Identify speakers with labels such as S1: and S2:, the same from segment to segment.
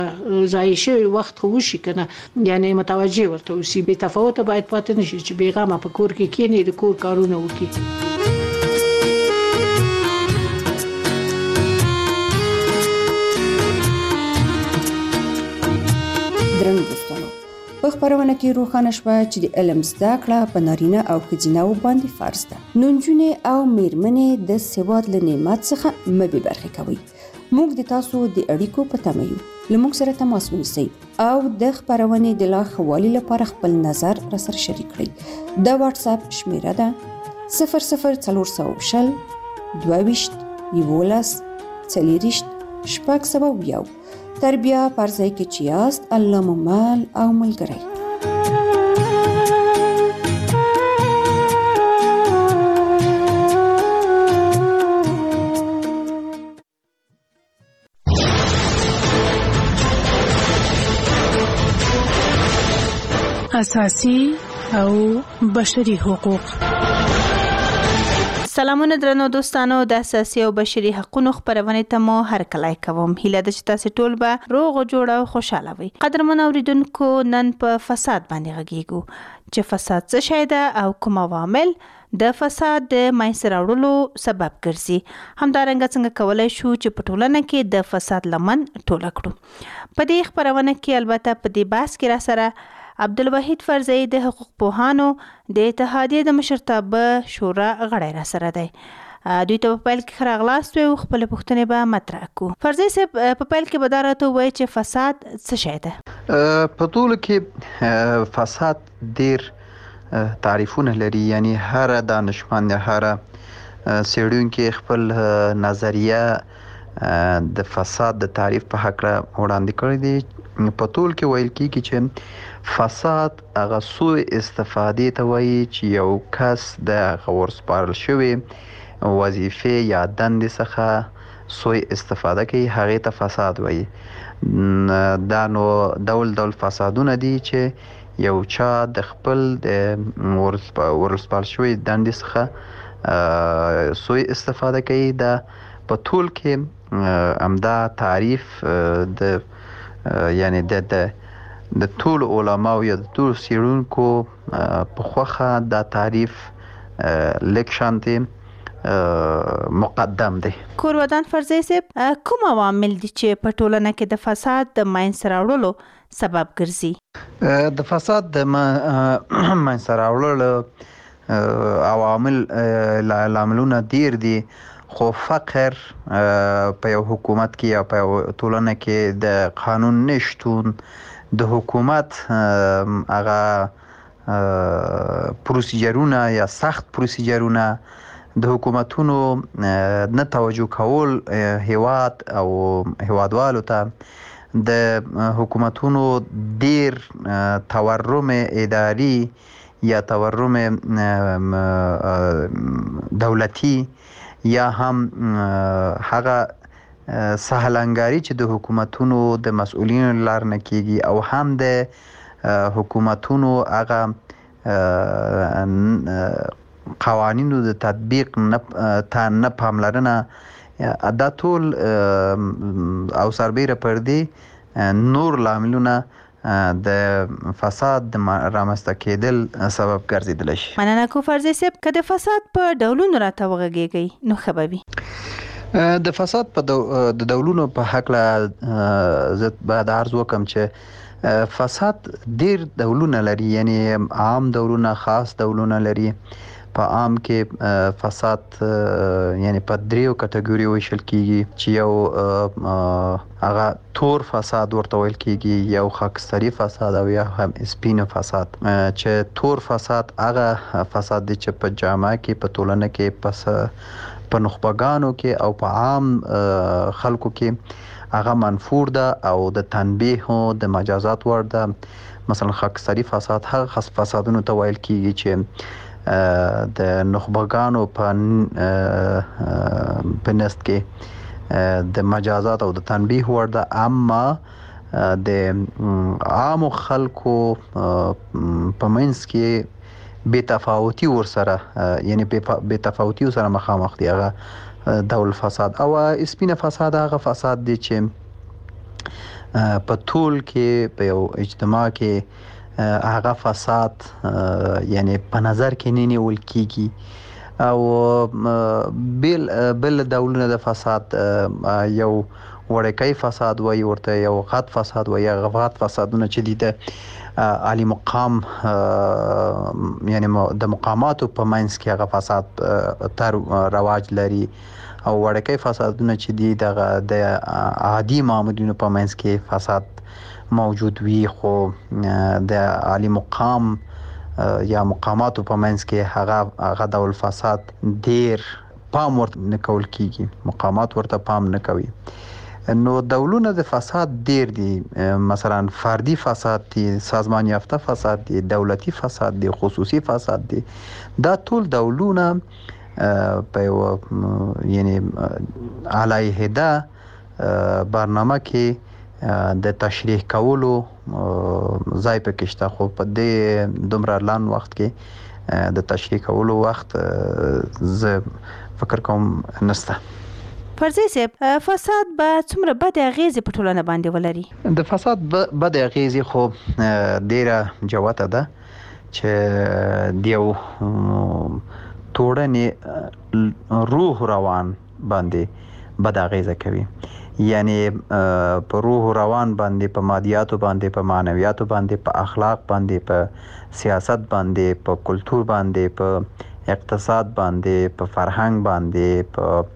S1: ضایع شوی وخت خو وشي کنه یعنی متوجه ورته اوسي به تفاوت باید پاتې نشي چې بیغمه په کور کې کینی د کور کارونه وکړي.
S2: درنو دوستانو په خبرونه کې روښانه شوه چې د علم زده کړه په نارینه او ښځینه باندې فرض ده. نجونې او میرمنې د سواد له نعمت څخه مه بې برخې کوي. موږ د تاسو د اړیکو په تمه یو. له موږ سره تماس ونیسئ او د خبرونې د لا ښه والي لپاره خپل نظر راسره شریک کړئ. د واتس اپ شمیره ده 00420 22 11 40 601. تر بیا پر ځای کې چې یاست الله مو مل او ملګری.
S3: اساسي او بشري حقوق.
S4: سلامونه درنو دوستانو، د اساسي او بشري حقوقو خبرونه ته مو هرکلی کوم. هیله ده چې تاسو ټول به روغ جوړ او خوشاله وي. قدرمن اوریدونکو، نن په فساد باندې غږیږو چې فساد څه شی ده او کوم عوامل د فساد د منځته راوړلو سبب ګرځي. همدارنګه څنګه کولای شو چې په ټولنه کې د فساد لمن ټوله کړو. په دې خبرونه کې البته په دې بحث کې را سره عبدالوحید فرزی د حقوق پوهانو د اتحادیې د مشرتابه شورا غړی را سره دی. دوی ته په پیل کې ښه راغلاست او خپل پوښتنې به مطرح کړو. فرزی صاحب، په پیل کې به دا راته ووایي چې فساد څه شی ده؟
S5: په ټوله کې فساد ډېر تعریفونه لري. یعنی هر دانشمند، هر څېړونکی خپل نظریه د فساد د تعریف په هکله وړاندې کړی دی. په ټول کې ویل کېږي چې فساد هغه سوء استفادې ته وایي چې یو کس د هغه ورسپارل شوې وظیفې یا دندې څخه سوء استفاده کوي، هغې ته فساد وایي. دا نو ډول فسادونه دي چې یو چا د خپل ورسپارل شوې دندې څخه سوء استفاده کوي. دا په ټول کې همدا تعریف یعنی د ټول علماو یا د ټول څېړونکو په خوښه دا تعریف لږ شانتې مقدم دی.
S4: کورودان فرزی صاحب، کوم عوامل دي چې په ټولنه کې د فساد د منځته راوړلو سبب ګرځي؟
S5: د فساد د منځته راوړلو عواملونه ډېر دي، خو فقر په یو حکومت کې یا په یو ټولنه کې د قانون نشتون، د حکومت هغه پروسیجرونه یا سخت پروسیجرونه، د حکومتونو نه توجه کول هیواد او هیوادوالو ته، د حکومتونو ډیر تورم اداري یا تورم دولتي یا هم هغه سهلنګاري چې د حکومتونو د مسؤلینو لار نه کیږي او هم د حکومتونو هغه قوانینو د تطبیق نه پاملرنه، دا ټول او سربیره پر دې نور لاملونه د فساد د رامنځته کېدل سبب ګرځېدلی شي.
S4: مننه کو فرزی صاحب، که د فساد په ډولونو راته وغږیږئ نو ښه به وي.
S5: د فساد په د ډولونو په هکله زه باید عرض وکړم چې فساد ډېر ډولونه لري. یعنی عام ډولونه، خاص ډولونه لري. په عام کې فساد یعنی په دریو کټګوریو ویشل کیږي چې یو هغه تور فساد ورته ویل کیږي، یو خاکستري فساد او یا هم سپین فساد. چې تور فساد هغه فساد دی چې په جامعه کې، په ټولنه کې، په نخبګانو کې او په عام خلکو کې هغه منفور ده او د تنبیه او د مجازات وړ ده. مثلا خاکستري فساد هغه فسادونو ته ویل کیږي چې د نخبګانو په نست کې د مجازات او د تنبیه وړ ده، اما د عامو خلکو په منځ کې بې تفاوتي ورسره، یعنی بې تفاوتي ورسره مخامخ دي، هغه ډول فساد. او سپینه فساد هغه فساد دی چې په ټول کې په یو اجتماع کې هغه فساد یعنی په نظر کې نه نیول کیږي او بل ډولونه د فساد یو وړکۍ فساد وایي ورته یو غټ فساد وایي هغه غټ فسادونه چې دي د عالی مقام یعنی د مقاماتو په منځ کې هغه فساد تر رواج لري او وړکۍ فسادونه چې دي د عادي مامورینو په منځ کې فساد موجود وي خو د عالی مقام یا مقاماتو په منځ کې هغه ډول فساد ډیر پام ورته نه کول کیږي مقامات ورته پام نه کوي نو ډولونه د فساد ډیر دي مثلا فردي فساد دي سازمان یافته فساد دي دولتي فساد دي خصوصي فساد دي دا ټول ډولونه په یعنی علیحده برنامه کې د تشریح کولو ځای پکې شته خو په دې دومره لان وخت کې د تشریح کولو وخت زه فکر کوم نشته.
S4: فرضي صاحب فساد به څومره بد اغیزې په ټولنه باندې ولري؟
S5: د فساد بد اغیزې خو ډیره جوته ده چې دیو ټولنې روح روان باندې بد اغیزه کوي یعنی په روح روان باندې په مادیاتو باندې په معنویاتو باندې په اخلاق باندې په سیاست باندې په کلچر باندې په اقتصاد باندې په فرهنګ باندې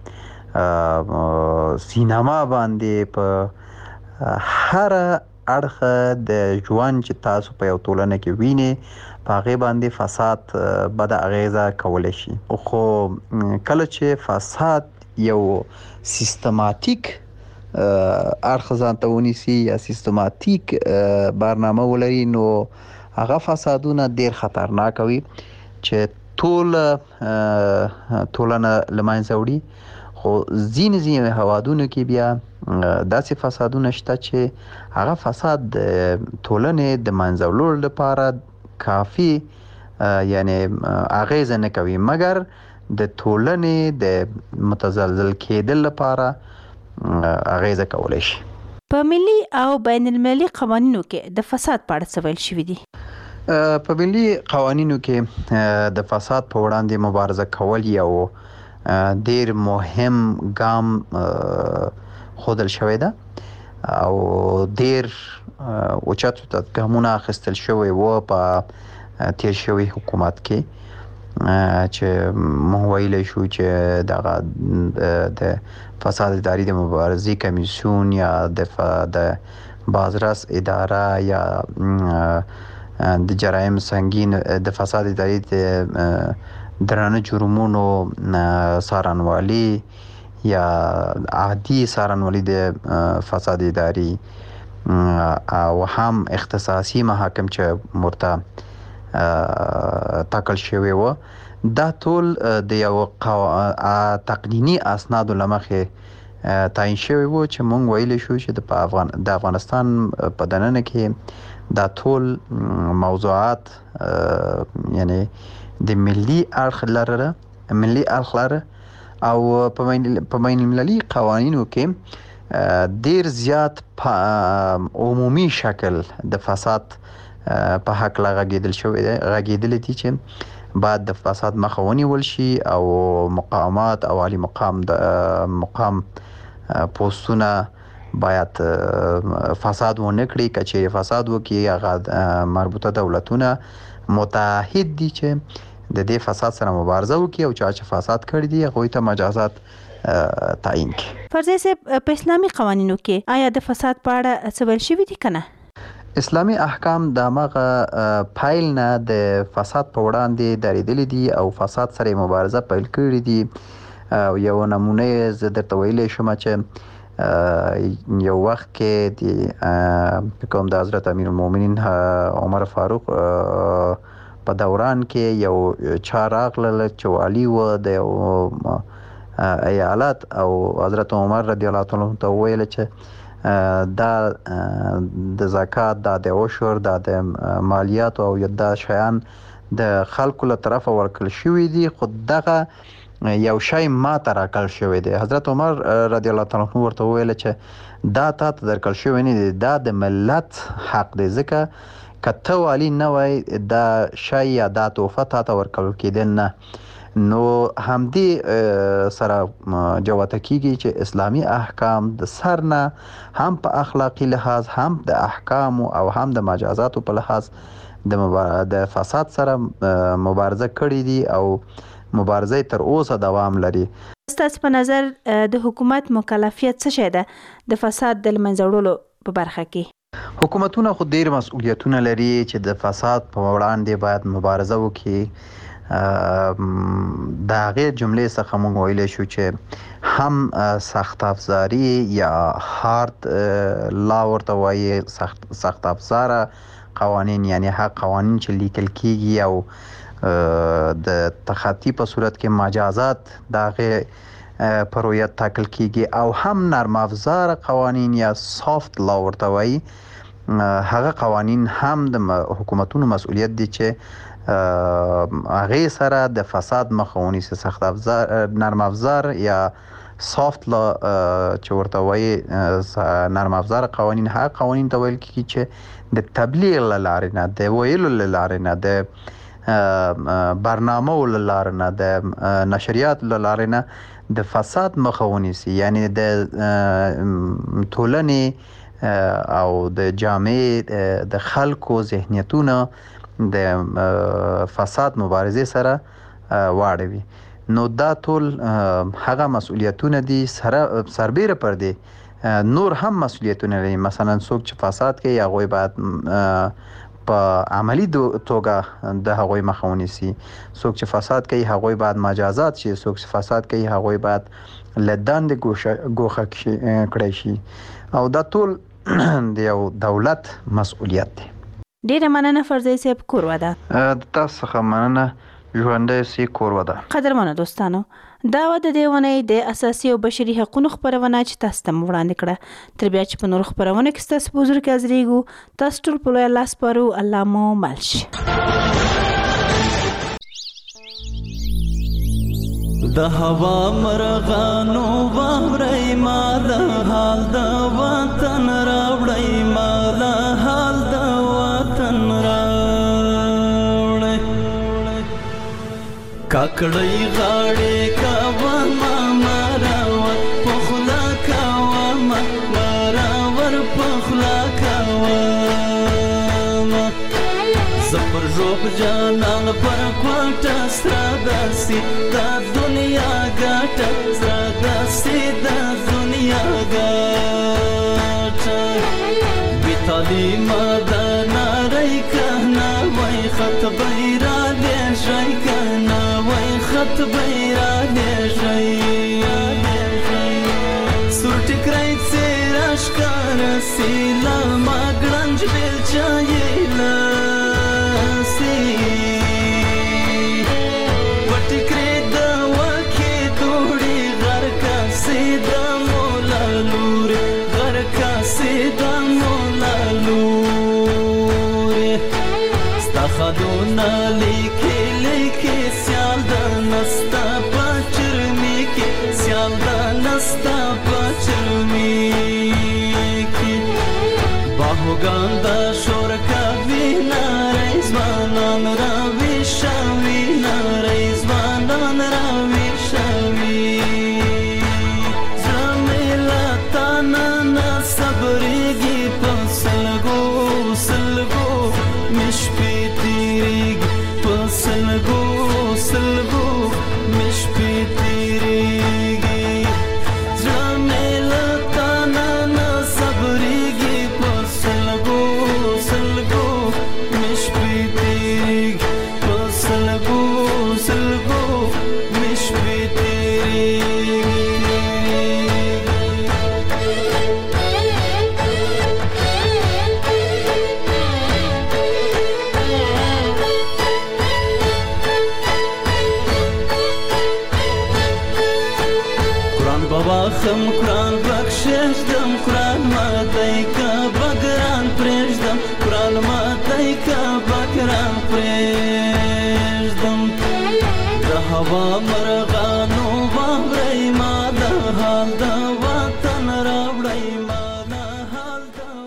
S5: په سینما باندې په هر اړخ د ژوند چې تاسو په یو ټولنه کې وینئ په هغه باندې فساد بد اغیزه کولای شي خو کله چې فساد یو سیستماتیک اړخ ځانته ونیسي یا سیستماتیک برنامه ولري نو هغه فسادونه ډیر خطرناک وي چې ټول ټولنه لمانځه وړي خو ځینې هوادونو کې بیا داسې فسادونه شته چې هغه فساد ټولنې د منځلو لپاره کافی یعنی اغیزه نه کوي مګر د ټولنې د متزلزل کېدل لپاره اغیزه کولای شي.
S4: په ملي او بین المللي قوانینو کې د فساد په اړه څه ویل شوي دي؟
S5: په ملي قوانینو کې د فساد په وړاندې مبارزه کول یو ډیر مهم ګام خودل شوی ده او ډیر اوچت ګامونه اخیستل شوی و په تیر شوی حکومت کې چې موږ ویلی شو چې د فساد اداري د مبارزې کمیسیون یا د بازرس اداره یا د جرایم سنگین د فساد اداري د درانه جرمونو څارنوالي یا عادي څارنوالي د فساد اداري او هم اختصاصي محاکم چې مرته ټاکل شوی و دا ټول د یو تقنینی اسنادو لمخې تعیین شوی و چې مونږ ویلی شو چې د افغانستان په دننه کې دا ټول موضوعات یعنی د ملي اړخ لره او په بین المللي قوانینو کې ډیر زیات عمومي شکل د فساد په حق غږیدل دي چې بعد د فساد مخه ونیول شي او مقامات او عالی مقام پوسټونه باید فساد ونه کړي کچې فساد وکړي هغه مربوطه دولتونه متحد دي چې د دې فساد سره مبارزه وکړي او چې فساد کړی دی هغوی ته مجازات تعیین کړي.
S4: فرضي صاحب په اسلامي قوانینو کې آیا د فساد په اړه څه ویل شوي دي کنه؟
S5: اسلامي احکام د هغه پایل نه د فساد په وړاندې درېدلي دي او فساد سره مبارزه پیل کړې دي او یو نمونه زه درته ویلی شم چې یو وخت کې کوم د حضرت امیر المؤمنین عمر فاروق په دوران کې یو چا راغلل چې والي و د یو ایالت او حضرت عمر رضی الله تعالی ته ویل چې دا د زکات دا د عشر دا د مالیات او دا شیان د خلکو له طرفه ورکړل شوي دي خو دغه یو شی ما ته راکړل شوی دی. حضرت عمر رضی الله تعالی عنه ورته وویل چې دا تا ته درکړل شوی نه دی، دا د ملت حق دی، ځکه که ته والی نه وای دا شی یا دا تحفه تا ته ورکول کېدل نه. نو همدې سره جوته کیږي چې اسلامي احکام د سر نه هم په اخلاقي لحاظ، هم د احکام او هم د مجازاتو په لحاظ د فساد سره مبارزه کړې دي او مبارزه تر اوسه دوام لري.
S4: ستاسو په نظر د حکومت مکلفیت څه شی ده د فساد د منځه وړلو په برخه کې؟
S5: حکومتونه خو ډیر مسؤلیتونه لري چې د فساد په وړاندې باید مبارزه وکړي. د هغې جملې څخه موږ ویلی شو چې هم سخت افزاري یا هارد لا ورته وایي، سخت افزاره قوانین، یعنی هغه قوانین چې لیکل کیږي او د تخطي په صورت کې مجازات د هغې په رویت ټاکل کیږي، او هم نرم افزار قوانین یا سافت لا ورته وایي. هغه قوانین هم د حکومتونو مسؤلیت دي چې هغې سره د فساد مخه ونیسي. سخت افزار، نرم افزار یا سافت لا چې ورته وایي نرم افزار قوانین هغه قوانین ته ویل کیږي چې د تبلیغ له لارې نه، د ویلو له لارې نه، د برنامو له لارې نه، د نشریات له لارې نه د فساد مخه ونیسي. یعنی د ټولنې او د جامعې د خلکو ذهنیتونه د فساد مبارزې سره واړوي. نو دا ټول هغه مسؤلیتونه دي، سربیره پر دی نور هم مسؤلیتونه لري. مثلا څوک چې فساد کوي هغوی باید په عملی توګه د هغوی مخه ونیسي. څوک چې فساد کوي هغوی باید مجازات شي. څوک چې فساد کوي هغوی باید له دندې ګوښه کړی شي. او دا ټول د یو دولت مسؤلیت دی.
S4: ډیره مننه فرزي صاحب، کور وده.
S5: تاسو څخه مننه، ژوندی سي، کور وده.
S4: قدرمنو دوستانو، دا و د دې ونې د اساسي او بشري حقوقو خبرونه چې تاسو ته وړاندې کړه. تر بیا چې په نور خبرونه کې تاسو په حضور کې حاضرېږو، تاسو ټول په لوی الله سپارو. الله مو مل شي.
S6: د هوا مرغانو واورئ ما د حال د وطن راوړئ، ما د حال د وطن راوړئ. کاکړی غاړې کوه ما مراور پخلا کوه ما مراور پخلا کوه زپر ژوب جانان پر کوټه سره داسې د دنیا ګټه سره داسې د دنیا ګټه بې تعلیمه د نارۍ کنه وای خط بیرا لیږئ کنه وای خط بیرا لیږئ سور ټکری څېره ښکاره سي له ما ګړنج بیلچه یې لاسي وټکرې د وکې دوړې غر کاسې د مولا لورې غر کاسې د مولا لورې ستا خدونه لیکې لیکې سیال د نستا په چرمي کې سیال د نستا په چرمي کې باهوګان د شور کوي نارې ځوانان راوي شوي نارې ځوانان راوي شوي زړه مې له تا نه صبرېږي په سلګو سلګو مې شپې تېرېږي په سلګو سلګو مې شپې تېرېږي زړه مې له تا نه صبرېږي په سلګو سلګو مې شپې تېرېږي په سلګو سلګو مې شپې تېرېږي قرآن بابا خم قرآن بخششدم قرآن ماتی که بگران پریشدم قرآن ماتی که بگران پریشدم د هوا